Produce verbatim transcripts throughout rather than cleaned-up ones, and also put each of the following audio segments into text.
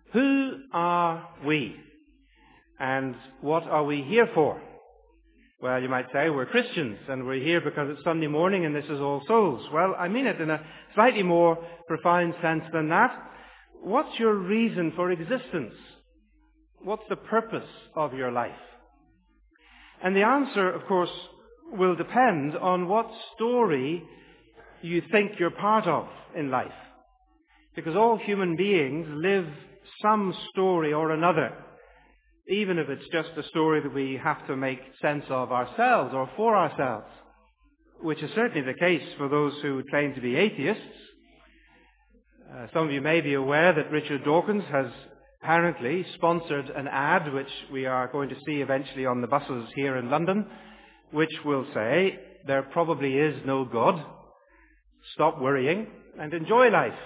Who are we? And what are we here for? Well, you might say we're Christians and we're here because it's Sunday morning and this is All Souls. Well, I mean it in a slightly more profound sense than that. What's your reason for existence? What's the purpose of your life? And the answer, of course, will depend on what story you think you're part of in life. Because all human beings live some story or another, even if it's just a story that we have to make sense of ourselves or for ourselves, which is certainly the case for those who claim to be atheists. Uh, some of you may be aware that Richard Dawkins has apparently sponsored an ad, which we are going to see eventually on the buses here in London, which will say, there probably is no God. Stop worrying and enjoy life.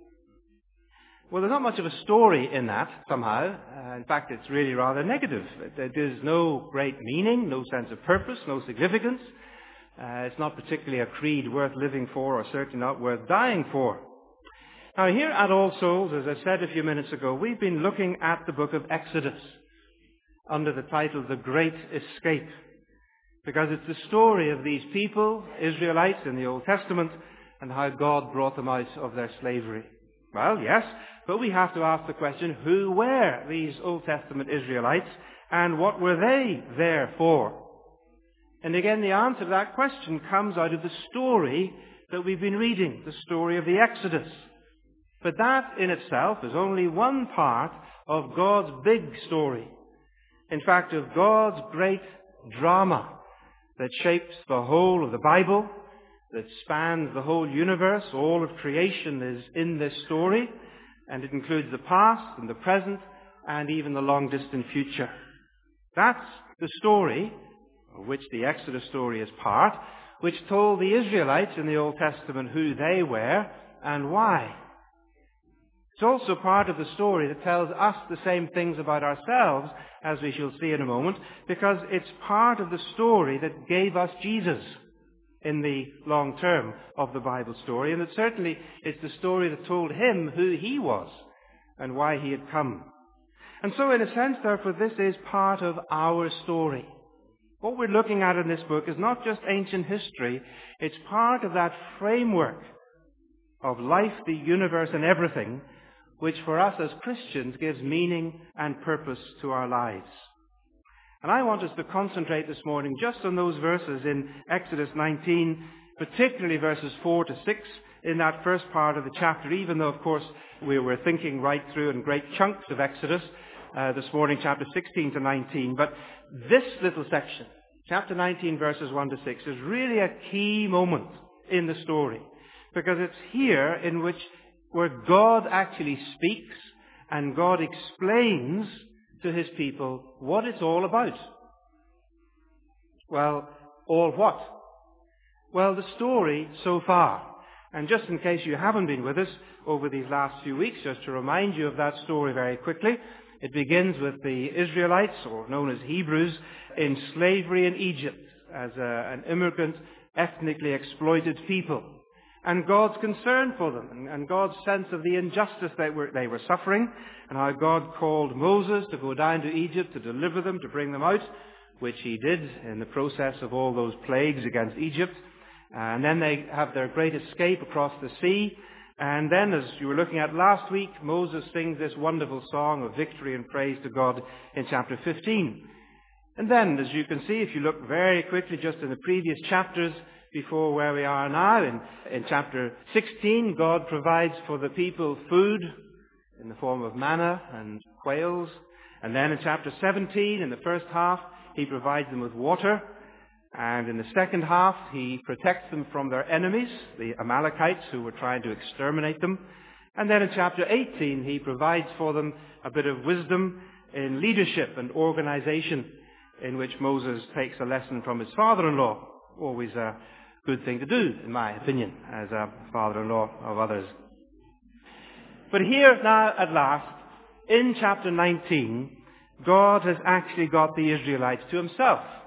Well, there's not much of a story in that, somehow. Uh, in fact, it's really rather negative. There's no great meaning, no sense of purpose, no significance. Uh, it's not particularly a creed worth living for, or certainly not worth dying for. Now, here at All Souls, as I said a few minutes ago, we've been looking at the book of Exodus under the title The Great Escape, because it's the story of these people, Israelites in the Old Testament, and how God brought them out of their slavery. Well, yes, but we have to ask the question, who were these Old Testament Israelites, and what were they there for? And again, the answer to that question comes out of the story that we've been reading, the story of the Exodus. But that in itself is only one part of God's big story. In fact, of God's great drama that shapes the whole of the Bible, that spans the whole universe. All of creation is in this story, and it includes the past and the present and even the long-distant future. That's the story, of which the Exodus story is part, which told the Israelites in the Old Testament who they were and why. It's also part of the story that tells us the same things about ourselves, as we shall see in a moment, because it's part of the story that gave us Jesus in the long term of the Bible story, and it certainly is the story that told him who he was and why he had come. And so in a sense, therefore, this is part of our story. What we're looking at in this book is not just ancient history, it's part of that framework of life, the universe, and everything, which for us as Christians gives meaning and purpose to our lives. And I want us to concentrate this morning just on those verses in Exodus nineteen, particularly verses four to six in that first part of the chapter, even though, of course, we were thinking right through in great chunks of Exodus uh, this morning, chapter sixteen to nineteen. But this little section, chapter nineteen, verses one to six, is really a key moment in the story, because it's here in which where God actually speaks and God explains to his people what it's all about. Well, all what? Well, the story so far. And just in case you haven't been with us over these last few weeks, just to remind you of that story very quickly, it begins with the Israelites, or known as Hebrews, in slavery in Egypt as a, an immigrant, ethnically exploited people. And God's concern for them, and, and God's sense of the injustice they were, they were suffering, and how God called Moses to go down to Egypt to deliver them, to bring them out, which he did in the process of all those plagues against Egypt. And then they have their great escape across the sea. And then, as you were looking at last week, Moses sings this wonderful song of victory and praise to God in chapter fifteen. And then, as you can see, if you look very quickly just in the previous chapters, before where we are now. In, in chapter sixteen, God provides for the people food in the form of manna and quails. And then in chapter seventeen, in the first half, he provides them with water. And in the second half, he protects them from their enemies, the Amalekites, who were trying to exterminate them. And then in chapter eighteen, he provides for them a bit of wisdom in leadership and organization, in which Moses takes a lesson from his father-in-law. Always a good thing to do, in my opinion, as a father-in-law of others. But here now, at last, in chapter nineteen, God has actually got the Israelites to himself.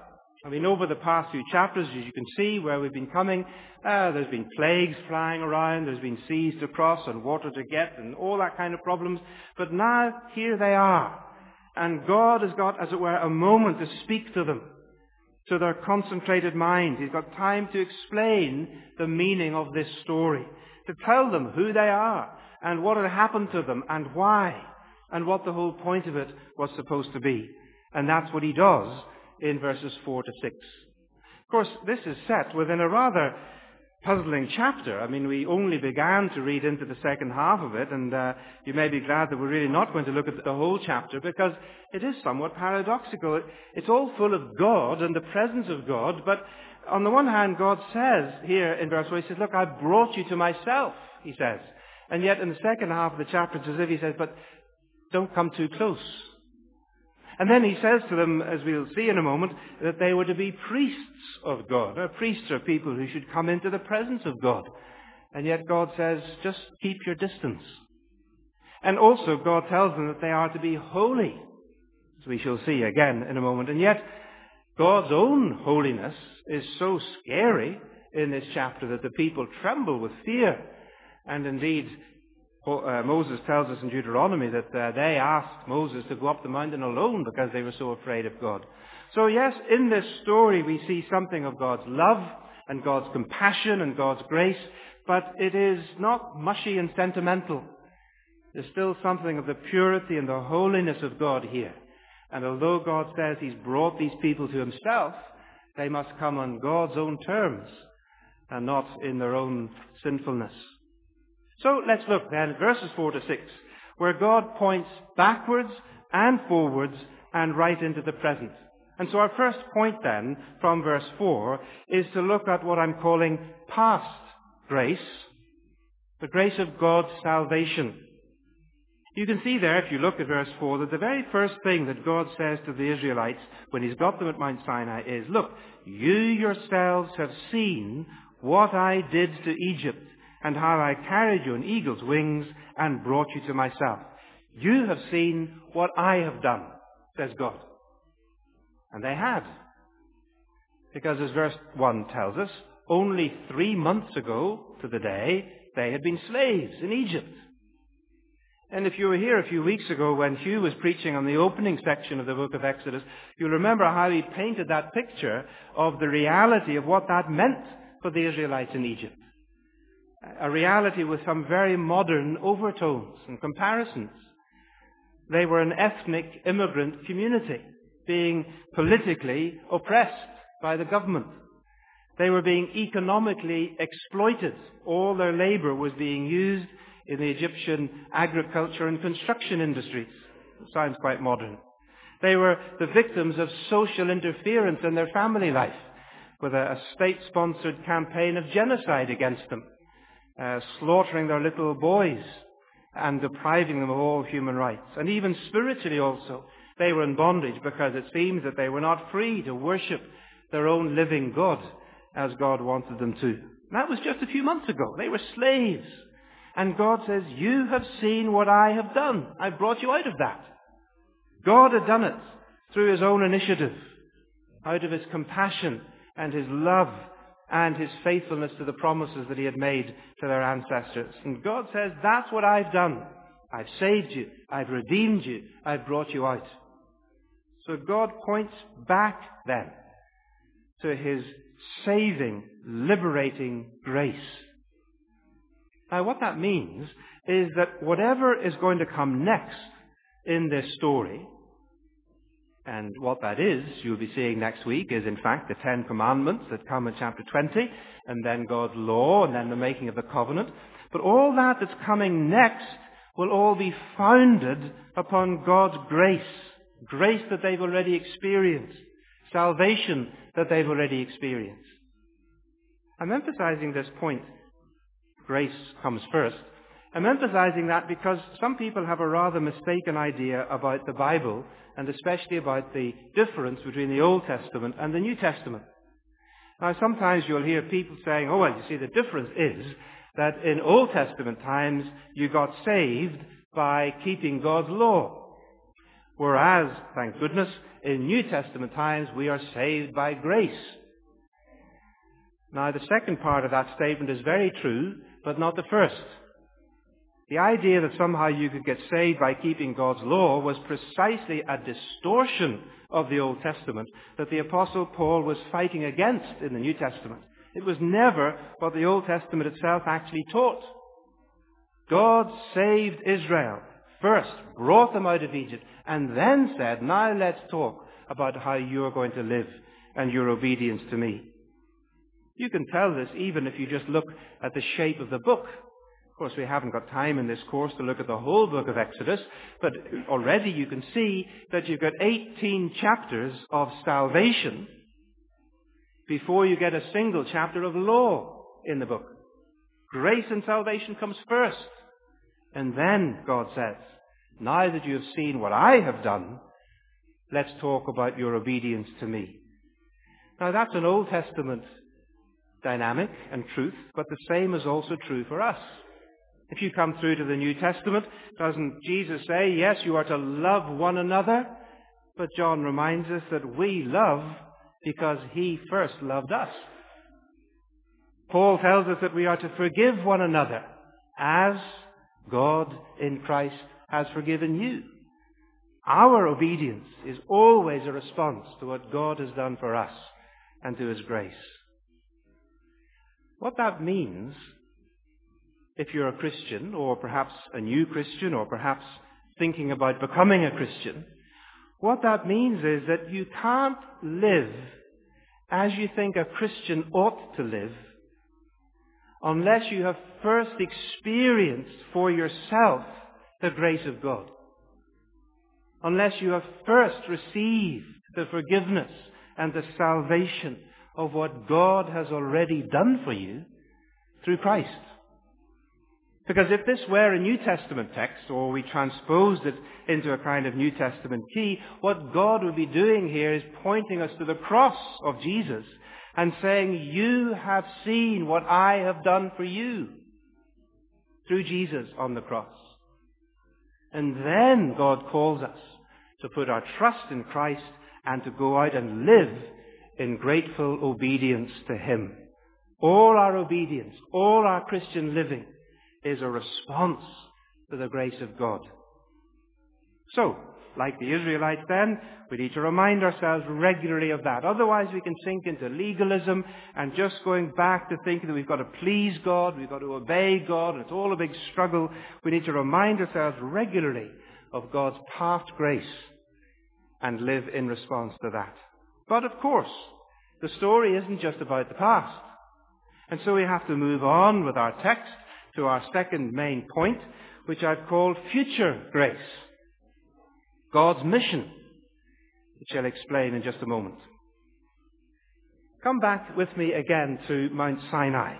I mean, over the past few chapters, as you can see, where we've been coming, uh, there's been plagues flying around, there's been seas to cross and water to get and all that kind of problems. But now, here they are. And God has got, as it were, a moment to speak to them, to their concentrated minds. He's got time to explain the meaning of this story, to tell them who they are and what had happened to them and why, and what the whole point of it was supposed to be. And that's what he does in verses four to six. Of course, this is set within a rather puzzling chapter. I mean, we only began to read into the second half of it, and uh, you may be glad that we're really not going to look at the whole chapter, because it is somewhat paradoxical. It, it's all full of God and the presence of God, but on the one hand, God says here in verse four, he says, look, I brought you to myself, he says. And yet in the second half of the chapter, it's as if he says, but don't come too close. And then he says to them, as we'll see in a moment, that they were to be priests of God. Now, priests are people who should come into the presence of God. And yet God says, just keep your distance. And also God tells them that they are to be holy, as we shall see again in a moment. And yet God's own holiness is so scary in this chapter that the people tremble with fear. And indeed, Uh, Moses tells us in Deuteronomy that uh, they asked Moses to go up the mountain alone because they were so afraid of God. So yes, in this story we see something of God's love and God's compassion and God's grace, but it is not mushy and sentimental. There's still something of the purity and the holiness of God here. And although God says he's brought these people to himself, they must come on God's own terms and not in their own sinfulness. So let's look then at verses four to six, where God points backwards and forwards and right into the present. And so our first point then, from verse four, is to look at what I'm calling past grace, the grace of God's salvation. You can see there, if you look at verse four, that the very first thing that God says to the Israelites when he's got them at Mount Sinai is, look, you yourselves have seen what I did to Egypt, and how I carried you on eagle's wings and brought you to myself. You have seen what I have done, says God. And they had. Because as verse one tells us, only three months ago to the day, they had been slaves in Egypt. And if you were here a few weeks ago when Hugh was preaching on the opening section of the book of Exodus, you'll remember how he painted that picture of the reality of what that meant for the Israelites in Egypt. A reality with some very modern overtones and comparisons. They were an ethnic immigrant community, being politically oppressed by the government. They were being economically exploited. All their labor was being used in the Egyptian agriculture and construction industries. It sounds quite modern. They were the victims of social interference in their family life, with a, a state-sponsored campaign of genocide against them. Uh, slaughtering their little boys and depriving them of all human rights. And even spiritually also, they were in bondage because it seems that they were not free to worship their own living God as God wanted them to. And that was just a few months ago. They were slaves. And God says, you have seen what I have done. I've brought you out of that. God had done it through his own initiative, out of his compassion and his love and his faithfulness to the promises that he had made to their ancestors. And God says, that's what I've done. I've saved you. I've redeemed you. I've brought you out. So God points back then to his saving, liberating grace. Now what that means is that whatever is going to come next in this story, and what that is, you'll be seeing next week, is in fact the Ten Commandments that come in chapter twenty, and then God's law, and then the making of the covenant. But all that that's coming next will all be founded upon God's grace. Grace that they've already experienced. Salvation that they've already experienced. I'm emphasizing this point. Grace comes first. I'm emphasizing that because some people have a rather mistaken idea about the Bible, and especially about the difference between the Old Testament and the New Testament. Now, sometimes you'll hear people saying, oh, well, you see, the difference is that in Old Testament times, you got saved by keeping God's law. Whereas, thank goodness, in New Testament times we are saved by grace. Now, the second part of that statement is very true, but not the first. The idea that somehow you could get saved by keeping God's law was precisely a distortion of the Old Testament that the Apostle Paul was fighting against in the New Testament. It was never what the Old Testament itself actually taught. God saved Israel first, brought them out of Egypt, and then said, now let's talk about how you're going to live and your obedience to me. You can tell this even if you just look at the shape of the book. Of course, we haven't got time in this course to look at the whole book of Exodus, but already you can see that you've got eighteen chapters of salvation before you get a single chapter of law in the book. Grace and salvation comes first. And then God says, now that you have seen what I have done, let's talk about your obedience to me. Now that's an Old Testament dynamic and truth, but the same is also true for us. If you come through to the New Testament, doesn't Jesus say, yes, you are to love one another? But John reminds us that we love because he first loved us. Paul tells us that we are to forgive one another as God in Christ has forgiven you. Our obedience is always a response to what God has done for us and to his grace. What that means, if you're a Christian, or perhaps a new Christian, or perhaps thinking about becoming a Christian, what that means is that you can't live as you think a Christian ought to live unless you have first experienced for yourself the grace of God. Unless you have first received the forgiveness and the salvation of what God has already done for you through Christ. Because if this were a New Testament text, or we transposed it into a kind of New Testament key, what God would be doing here is pointing us to the cross of Jesus and saying, you have seen what I have done for you through Jesus on the cross. And then God calls us to put our trust in Christ and to go out and live in grateful obedience to him. All our obedience, all our Christian living is a response to the grace of God. So, like the Israelites then, we need to remind ourselves regularly of that. Otherwise we can sink into legalism and just going back to thinking that we've got to please God, we've got to obey God, and it's all a big struggle. We need to remind ourselves regularly of God's past grace and live in response to that. But of course, the story isn't just about the past. And so we have to move on with our text to our second main point, which I've called future grace. God's mission, which I'll explain in just a moment. Come back with me again to Mount Sinai.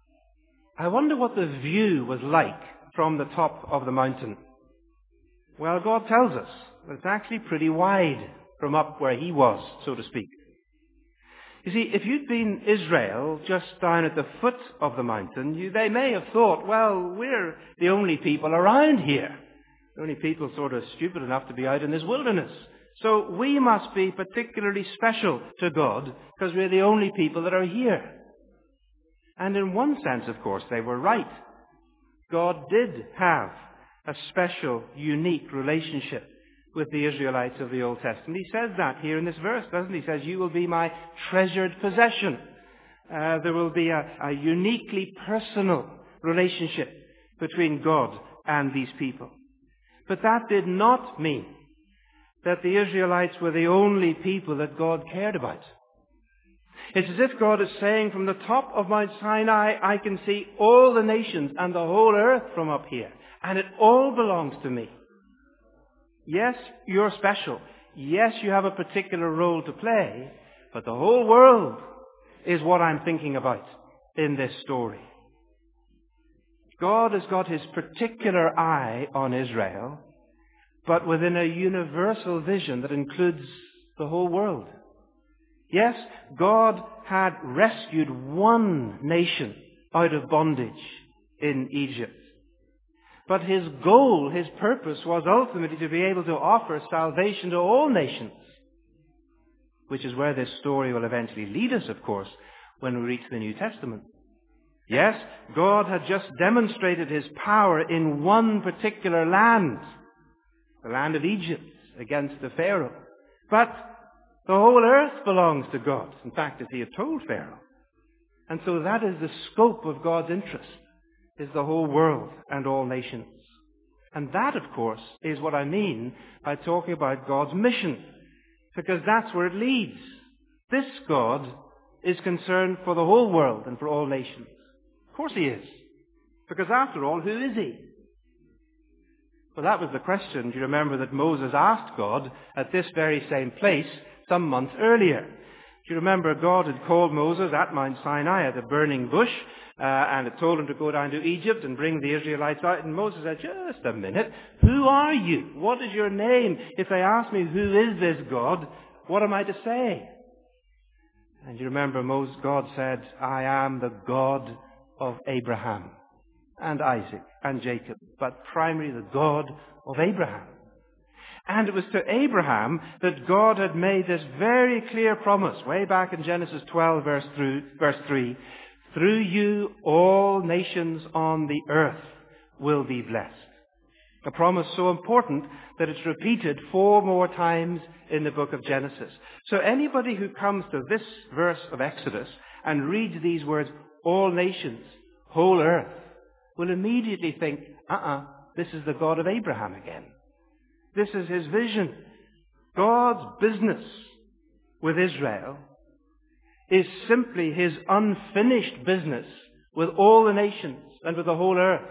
I wonder what the view was like from the top of the mountain. Well, God tells us that it's actually pretty wide from up where he was, so to speak. You see, if you'd been Israel just down at the foot of the mountain, you, they may have thought, well, we're the only people around here. The only people sort of stupid enough to be out in this wilderness. So we must be particularly special to God because we're the only people that are here. And in one sense, of course, they were right. God did have a special, unique relationship with the Israelites of the Old Testament. He says that here in this verse, doesn't he? He says, you will be my treasured possession. Uh, there will be a, a uniquely personal relationship between God and these people. But that did not mean that the Israelites were the only people that God cared about. It's as if God is saying, from the top of Mount Sinai, I can see all the nations and the whole earth from up here, and it all belongs to me. Yes, you're special. Yes, you have a particular role to play, but the whole world is what I'm thinking about in this story. God has got his particular eye on Israel, but within a universal vision that includes the whole world. Yes, God had rescued one nation out of bondage in Egypt. But his goal, his purpose was ultimately to be able to offer salvation to all nations, which is where this story will eventually lead us, of course, when we reach the New Testament. Yes, God had just demonstrated his power in one particular land, the land of Egypt, against the Pharaoh. But the whole earth belongs to God, in fact, as he had told Pharaoh. And so that is the scope of God's interest, is the whole world and all nations. And that, of course, is what I mean by talking about God's mission, because that's where it leads. This God is concerned for the whole world and for all nations. Of course he is. Because after all, who is he? Well, that was the question, do you remember, that Moses asked God at this very same place some months earlier. Do you remember God had called Moses at Mount Sinai at a burning bush uh, and had told him to go down to Egypt and bring the Israelites out. And Moses said, just a minute, who are you? What is your name? If they ask me, who is this God, what am I to say? And you remember Moses, God said, I am the God of Abraham and Isaac and Jacob, but primarily the God of Abraham. And it was to Abraham that God had made this very clear promise, way back in Genesis twelve, verse three. Through you, all nations on the earth will be blessed. A promise so important that it's repeated four more times in the book of Genesis. So anybody who comes to this verse of Exodus and reads these words, all nations, whole earth, will immediately think, uh-uh, this is the God of Abraham again. This is his vision. God's business with Israel is simply his unfinished business with all the nations and with the whole earth.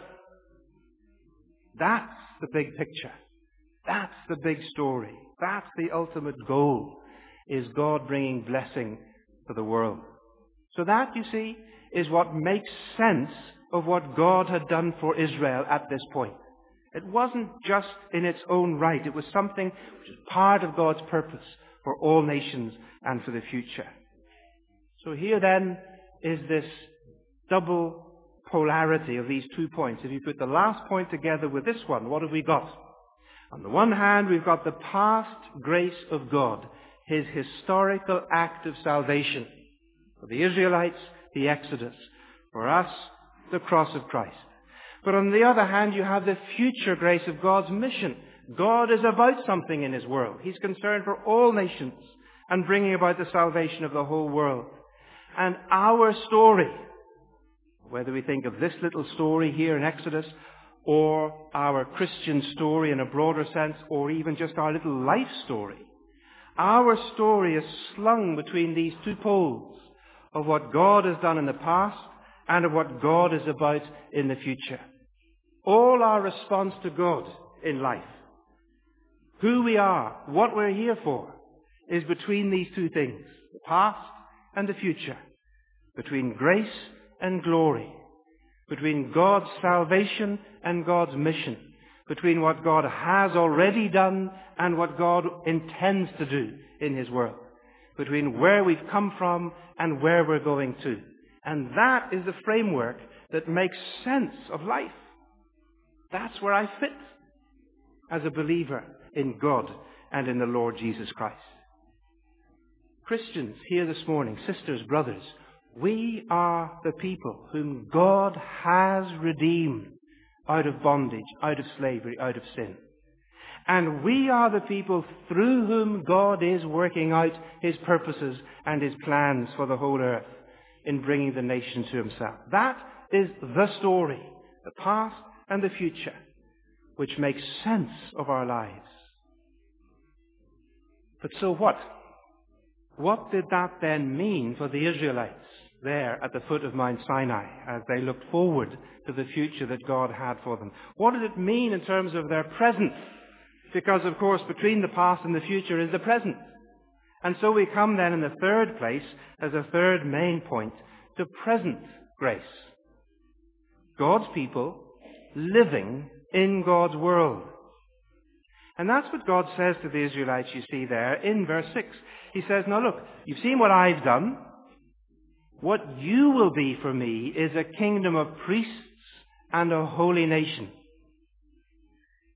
That's the big picture. That's the big story. That's the ultimate goal, is God bringing blessing to the world. So that, you see, is what makes sense of what God had done for Israel at this point. It wasn't just in its own right. It was something which is part of God's purpose for all nations and for the future. So here then is this double polarity of these two points. If you put the last point together with this one, what have we got? On the one hand, we've got the past grace of God, his historical act of salvation. For the Israelites, the Exodus. For us, the cross of Christ. But on the other hand, you have the future grace of God's mission. God is about something in his world. He's concerned for all nations and bringing about the salvation of the whole world. And our story, whether we think of this little story here in Exodus, or our Christian story in a broader sense, or even just our little life story, our story is slung between these two poles of what God has done in the past and of what God is about in the future. All our response to God in life, who we are, what we're here for, is between these two things, the past and the future, between grace and glory, between God's salvation and God's mission, between what God has already done and what God intends to do in his world, between where we've come from and where we're going to. And that is the framework that makes sense of life. That's where I fit as a believer in God and in the Lord Jesus Christ. Christians here this morning, sisters, brothers, we are the people whom God has redeemed out of bondage, out of slavery, out of sin. And we are the people through whom God is working out his purposes and his plans for the whole earth in bringing the nation to himself. That is the story, the past and the future, which makes sense of our lives. But so what? What did that then mean for the Israelites there at the foot of Mount Sinai as they looked forward to the future that God had for them? What did it mean in terms of their present? Because, of course, between the past and the future is the present. And so we come then in the third place, as a third main point, to present grace. God's people living in God's world. And that's what God says to the Israelites, you see there in verse six. He says, now look, you've seen what I've done. What you will be for me is a kingdom of priests and a holy nation.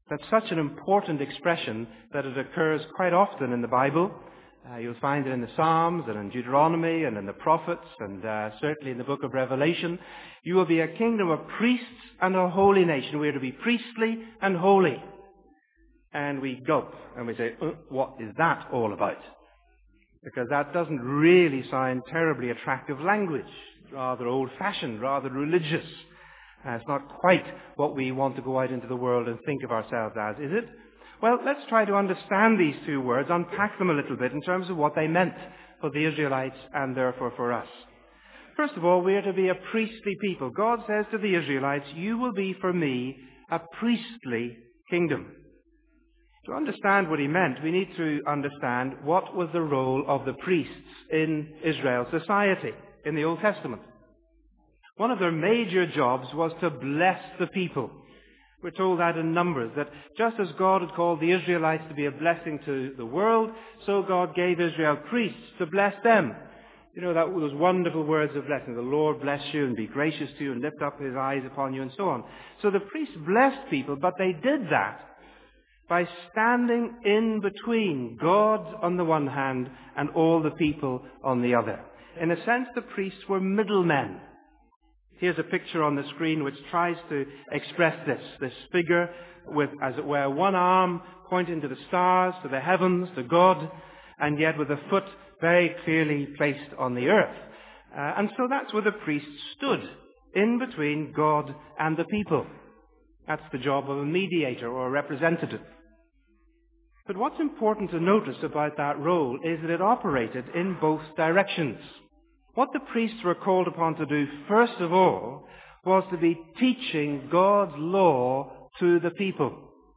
That's such an important expression that it occurs quite often in the Bible. Uh, you'll find it in the Psalms and in Deuteronomy and in the prophets and uh, certainly in the book of Revelation. You will be a kingdom of priests and a holy nation. We are to be priestly and holy. And we gulp and we say, uh, what is that all about? Because that doesn't really sound terribly attractive language. It's rather old-fashioned, rather religious. Uh, it's not quite what we want to go out into the world and think of ourselves as, is it? Well, let's try to understand these two words, unpack them a little bit in terms of what they meant for the Israelites and therefore for us. First of all, we are to be a priestly people. God says to the Israelites, you will be for me a priestly kingdom. To understand what he meant, we need to understand what was the role of the priests in Israel's society in the Old Testament. One of their major jobs was to bless the people. We're told that in Numbers, that just as God had called the Israelites to be a blessing to the world, so God gave Israel priests to bless them. You know, that those wonderful words of blessing. The Lord bless you and be gracious to you and lift up his eyes upon you and so on. So the priests blessed people, but they did that by standing in between God on the one hand and all the people on the other. In a sense, the priests were middlemen. Here's a picture on the screen which tries to express this. This figure with, as it were, one arm pointing to the stars, to the heavens, to God, and yet with a foot very clearly placed on the earth. Uh, and so that's where the priests stood, in between God and the people. That's the job of a mediator or a representative. But what's important to notice about that role is that it operated in both directions. What the priests were called upon to do, first of all, was to be teaching God's law to the people.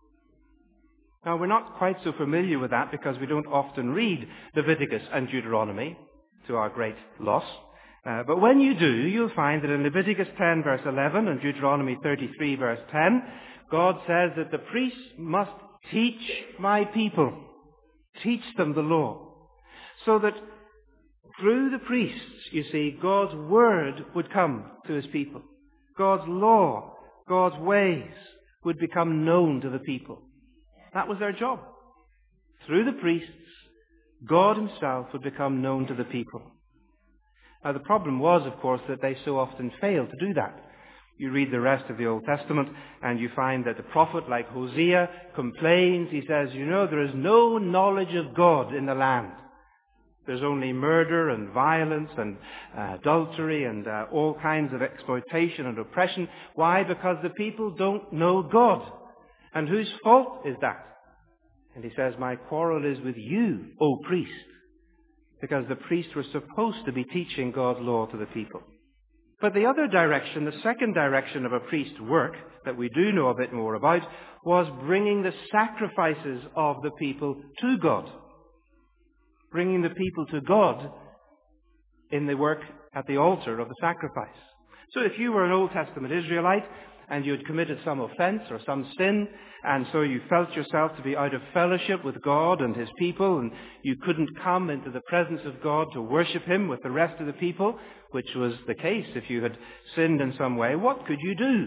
Now, we're not quite so familiar with that because we don't often read Leviticus and Deuteronomy, to our great loss. Uh, but when you do, you'll find that in Leviticus ten, verse eleven, and Deuteronomy thirty-three, verse ten, God says that the priests must teach my people, teach them the law, so that through the priests, you see, God's word would come to his people. God's law, God's ways would become known to the people. That was their job. Through the priests, God himself would become known to the people. Now the problem was, of course, that they so often failed to do that. You read the rest of the Old Testament and you find that the prophet, like Hosea, complains. He says, you know, there is no knowledge of God in the land. There's only murder and violence and uh, adultery and uh, all kinds of exploitation and oppression. Why? Because the people don't know God. And whose fault is that? And he says, my quarrel is with you, O priest, because the priests were supposed to be teaching God's law to the people. But the other direction, the second direction of a priest's work that we do know a bit more about, was bringing the sacrifices of the people to God. Bringing the people to God in the work at the altar of the sacrifice. So if you were an Old Testament Israelite and you had committed some offense or some sin, and so you felt yourself to be out of fellowship with God and his people, and you couldn't come into the presence of God to worship him with the rest of the people, which was the case if you had sinned in some way, what could you do?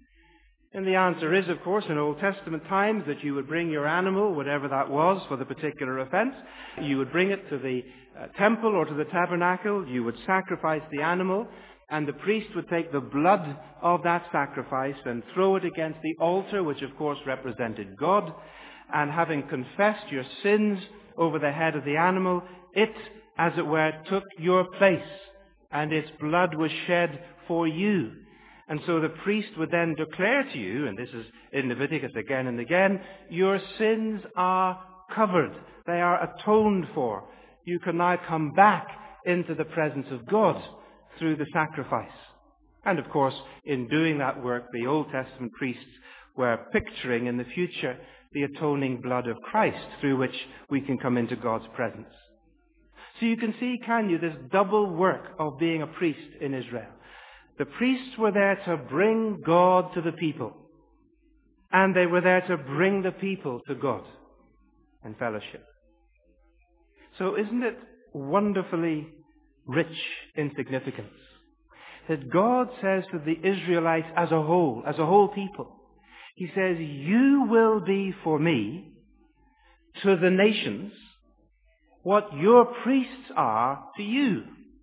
And the answer is, of course, in Old Testament times that you would bring your animal, whatever that was, for the particular offense. You would bring it to the uh, temple or to the tabernacle. You would sacrifice the animal, and the priest would take the blood of that sacrifice and throw it against the altar, which of course represented God. And having confessed your sins over the head of the animal, it, as it were, took your place, and its blood was shed for you. And so the priest would then declare to you, and this is in Leviticus again and again, your sins are covered. They are atoned for. You can now come back into the presence of God through the sacrifice. And of course, in doing that work, the Old Testament priests were picturing in the future the atoning blood of Christ through which we can come into God's presence. So you can see, can you, this double work of being a priest in Israel. The priests were there to bring God to the people. And they were there to bring the people to God in fellowship. So isn't it wonderfully rich in significance that God says to the Israelites as a whole, as a whole people, He says, you will be for me to the nations what your priests are to you.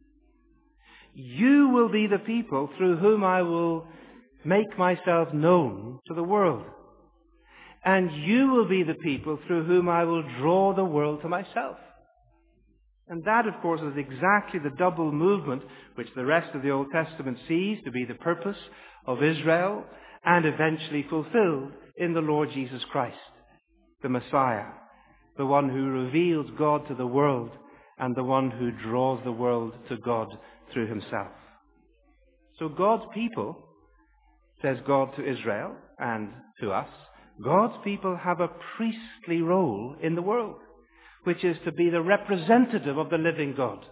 You will be the people through whom I will make myself known to the world. And you will be the people through whom I will draw the world to myself. And that, of course, is exactly the double movement which the rest of the Old Testament sees to be the purpose of Israel and eventually fulfilled in the Lord Jesus Christ, the Messiah, the one who reveals God to the world and the one who draws the world to God through himself. So God's people, says God to Israel and to us, God's people have a priestly role in the world, which is to be the representative of the living God,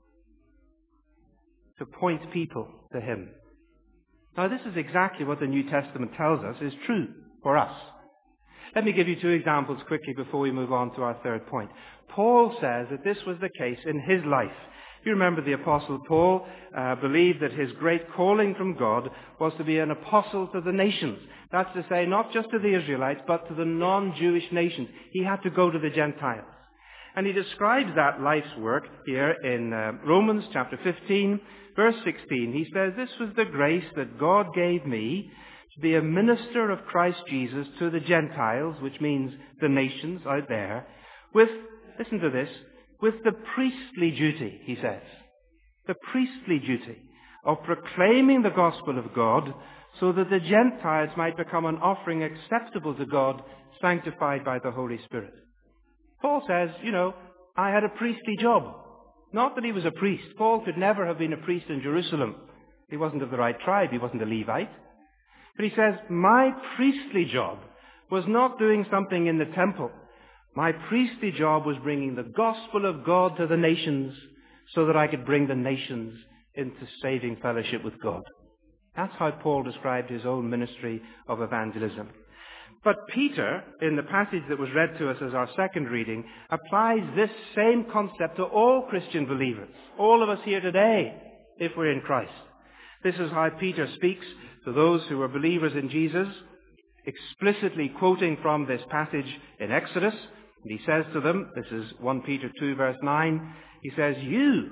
to point people to him. Now, this is exactly what the New Testament tells us is true for us. Let me give you two examples quickly before we move on to our third point. Paul says that this was the case in his life. You remember the Apostle Paul uh, believed that his great calling from God was to be an apostle to the nations. That's to say, not just to the Israelites, but to the non-Jewish nations. He had to go to the Gentiles. And he describes that life's work here in uh, Romans chapter fifteen, verse sixteen. He says, this was the grace that God gave me to be a minister of Christ Jesus to the Gentiles, which means the nations out there, with, listen to this, with the priestly duty, he says, the priestly duty of proclaiming the gospel of God so that the Gentiles might become an offering acceptable to God, sanctified by the Holy Spirit. Paul says, you know, I had a priestly job. Not that he was a priest. Paul could never have been a priest in Jerusalem. He wasn't of the right tribe. He wasn't a Levite. But he says, my priestly job was not doing something in the temple. My priestly job was bringing the gospel of God to the nations so that I could bring the nations into saving fellowship with God. That's how Paul described his own ministry of evangelism. But Peter, in the passage that was read to us as our second reading, applies this same concept to all Christian believers, all of us here today, if we're in Christ. This is how Peter speaks to those who are believers in Jesus, explicitly quoting from this passage in Exodus. And he says to them, this is First Peter two verse nine, he says, you,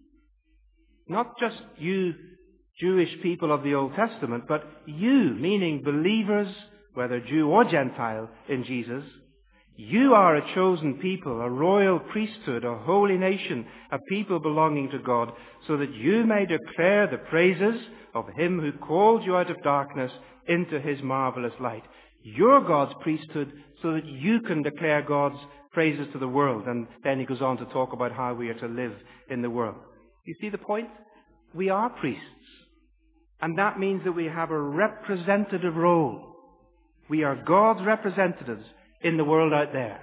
not just you Jewish people of the Old Testament, but you, meaning believers, whether Jew or Gentile, in Jesus, you are a chosen people, a royal priesthood, a holy nation, a people belonging to God, so that you may declare the praises of him who called you out of darkness into his marvelous light. You're God's priesthood so that you can declare God's praises to the world. And then he goes on to talk about how we are to live in the world. You see the point? We are priests. And that means that we have a representative role. We are God's representatives in the world out there.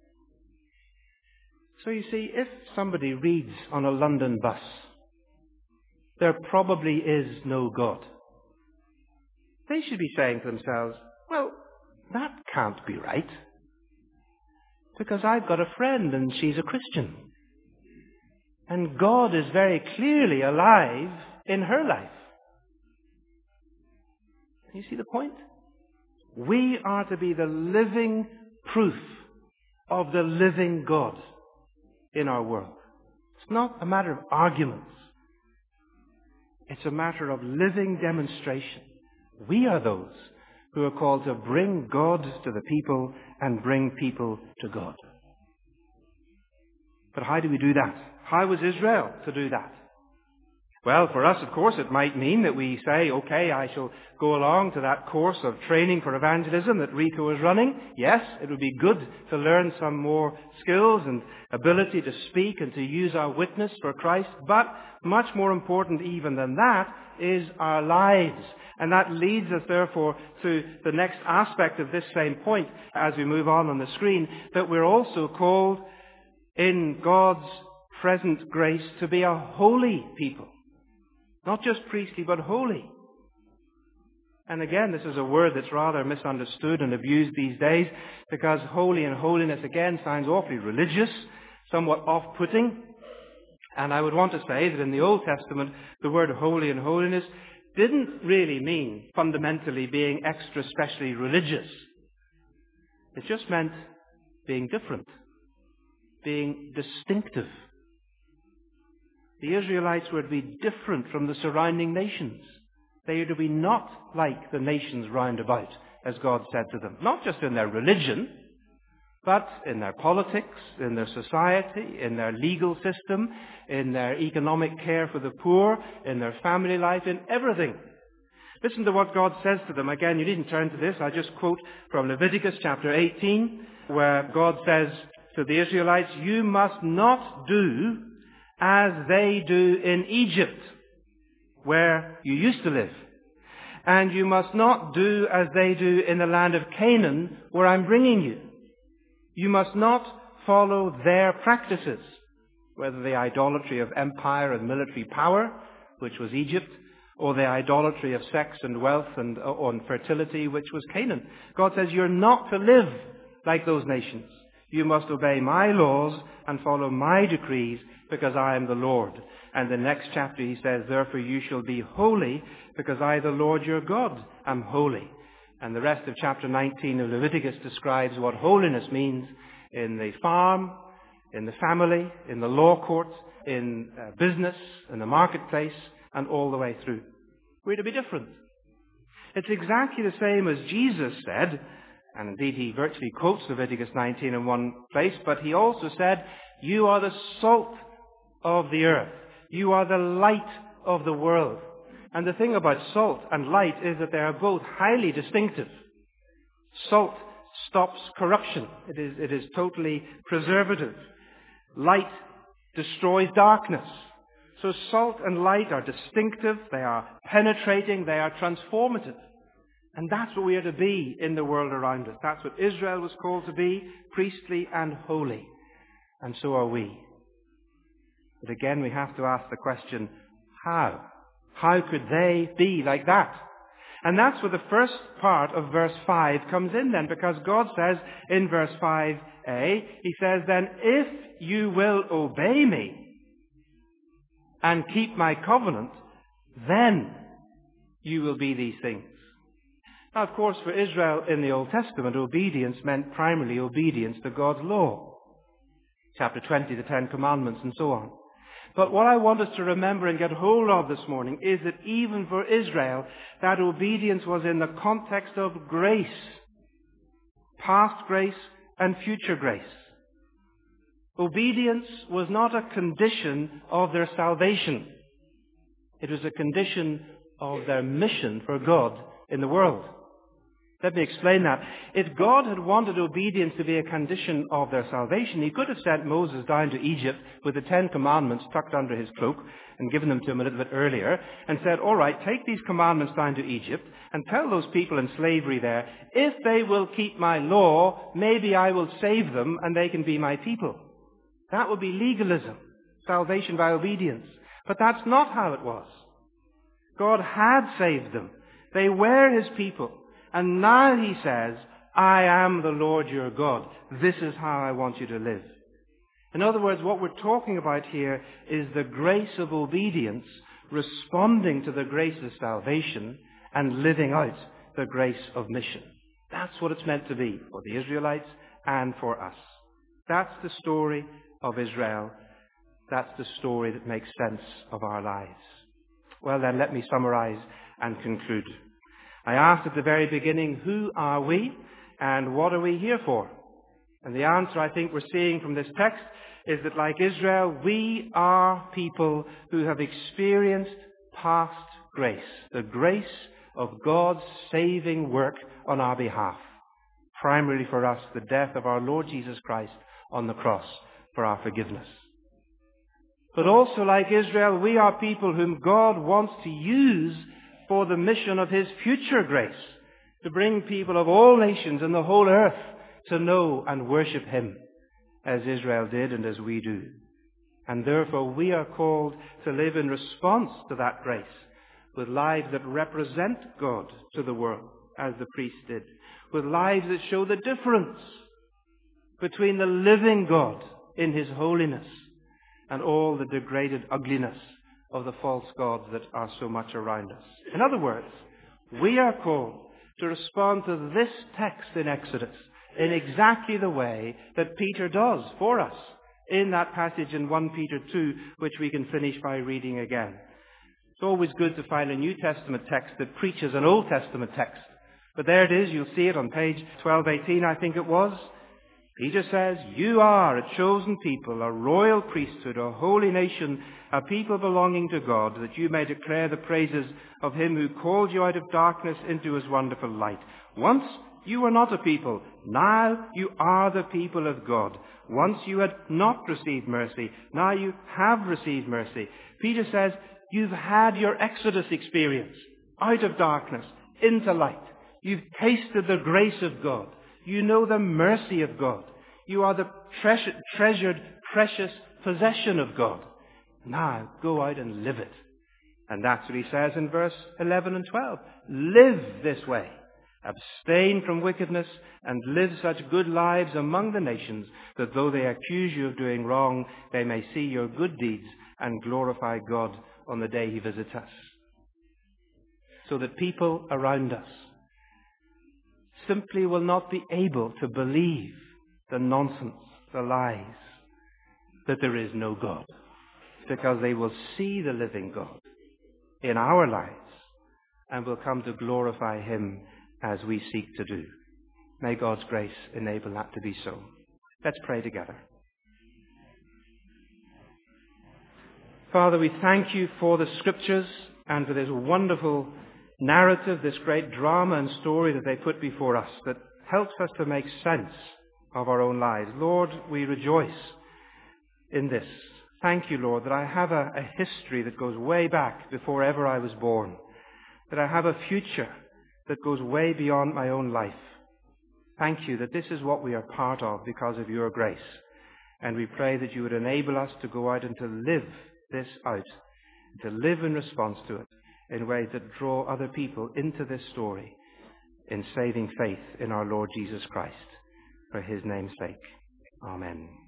So you see, if somebody reads on a London bus, there probably is no God. They should be saying to themselves, well, that can't be right. Because I've got a friend and she's a Christian. And God is very clearly alive in her life. You see the point? We are to be the living proof of the living God in our world. It's not a matter of arguments. It's a matter of living demonstration. We are those who are called to bring God to the people and bring people to God. But how do we do that? How was Israel to do that? Well, for us, of course, it might mean that we say, okay, I shall go along to that course of training for evangelism that Rico is running. Yes, it would be good to learn some more skills and ability to speak and to use our witness for Christ. But much more important even than that is our lives. And that leads us, therefore, to the next aspect of this same point as we move on on the screen, that we're also called in God's present grace to be a holy people. Not just priestly, but holy. And again, this is a word that's rather misunderstood and abused these days, because holy and holiness, again, sounds awfully religious, somewhat off-putting. And I would want to say that in the Old Testament, the word holy and holiness didn't really mean fundamentally being extra specially religious. It just meant being different, being distinctive. The Israelites were to be different from the surrounding nations. They were to be not like the nations round about, as God said to them. Not just in their religion, but in their politics, in their society, in their legal system, in their economic care for the poor, in their family life, in everything. Listen to what God says to them. Again, you needn't turn to this. I just quote from Leviticus chapter eighteen, where God says to the Israelites, "You must not do as they do in Egypt, where you used to live. And you must not do as they do in the land of Canaan, where I'm bringing you. You must not follow their practices, whether the idolatry of empire and military power, which was Egypt, or the idolatry of sex and wealth and on fertility, which was Canaan." God says you're not to live like those nations. You must obey my laws and follow my decrees, because I am the Lord. And the next chapter he says, "Therefore you shall be holy, because I, the Lord your God, am holy." And the rest of chapter nineteen of Leviticus describes what holiness means in the farm, in the family, in the law court, in uh, business, in the marketplace, and all the way through. We're to be different. It's exactly the same as Jesus said, and indeed he virtually quotes Leviticus nineteen in one place, but he also said, "You are the salt of the earth. You are the light of the world." And the thing about salt and light is that they are both highly distinctive. Salt stops corruption. It is, it is totally preservative. Light destroys darkness. So salt and light are distinctive, they are penetrating, they are transformative. And that's what we are to be in the world around us. That's what Israel was called to be, priestly and holy. And so are we. But again, we have to ask the question, how? How could they be like that? And that's where the first part of verse five comes in then, because God says in verse five a, he says then, "If you will obey me and keep my covenant, then you will be these things." Now, of course, for Israel in the Old Testament, obedience meant primarily obedience to God's law. Chapter twenty, the Ten Commandments, and so on. But what I want us to remember and get hold of this morning is that even for Israel, that obedience was in the context of grace. Past grace and future grace. Obedience was not a condition of their salvation. It was a condition of their mission for God in the world. Let me explain that. If God had wanted obedience to be a condition of their salvation, he could have sent Moses down to Egypt with the Ten Commandments tucked under his cloak and given them to him a little bit earlier and said, "All right, take these commandments down to Egypt and tell those people in slavery there, if they will keep my law, maybe I will save them and they can be my people." That would be legalism, salvation by obedience. But that's not how it was. God had saved them. They were his people. And now he says, "I am the Lord your God. This is how I want you to live." In other words, what we're talking about here is the grace of obedience, responding to the grace of salvation and living out the grace of mission. That's what it's meant to be for the Israelites and for us. That's the story of Israel. That's the story that makes sense of our lives. Well then, let me summarize and conclude. I asked at the very beginning, who are we and what are we here for? And the answer I think we're seeing from this text is that like Israel, we are people who have experienced past grace, the grace of God's saving work on our behalf. Primarily for us, the death of our Lord Jesus Christ on the cross for our forgiveness. But also like Israel, we are people whom God wants to use for the mission of his future grace, to bring people of all nations and the whole earth to know and worship him, as Israel did and as we do. And therefore we are called to live in response to that grace, with lives that represent God to the world, as the priest did, with lives that show the difference between the living God in his holiness and all the degraded ugliness of the false gods that are so much around us. In other words, we are called to respond to this text in Exodus in exactly the way that Peter does for us in that passage in First Peter two, which we can finish by reading again. It's always good to find a New Testament text that preaches an Old Testament text. But there it is, you'll see it on page twelve eighteen, I think it was. Peter says, "You are a chosen people, a royal priesthood, a holy nation, a people belonging to God, that you may declare the praises of him who called you out of darkness into his wonderful light. Once you were not a people, now you are the people of God. Once you had not received mercy, now you have received mercy." Peter says, you've had your Exodus experience, out of darkness, into light. You've tasted the grace of God. You know the mercy of God. You are the treasured, treasured, precious possession of God. Now, go out and live it. And that's what he says in verse eleven and twelve. Live this way. Abstain from wickedness and live such good lives among the nations that though they accuse you of doing wrong, they may see your good deeds and glorify God on the day he visits us. So that people around us simply will not be able to believe the nonsense, the lies, that there is no God, because they will see the living God in our lives and will come to glorify him as we seek to do. May God's grace enable that to be so. Let's pray together. Father, we thank you for the Scriptures and for this wonderful narrative, this great drama and story that they put before us that helps us to make sense of our own lives. Lord, we rejoice in this. Thank you, Lord, that I have a, a history that goes way back before ever I was born, that I have a future that goes way beyond my own life. Thank you that this is what we are part of because of your grace. And we pray that you would enable us to go out and to live this out, to live in response to it in ways that draw other people into this story in saving faith in our Lord Jesus Christ. For his name's sake. Amen.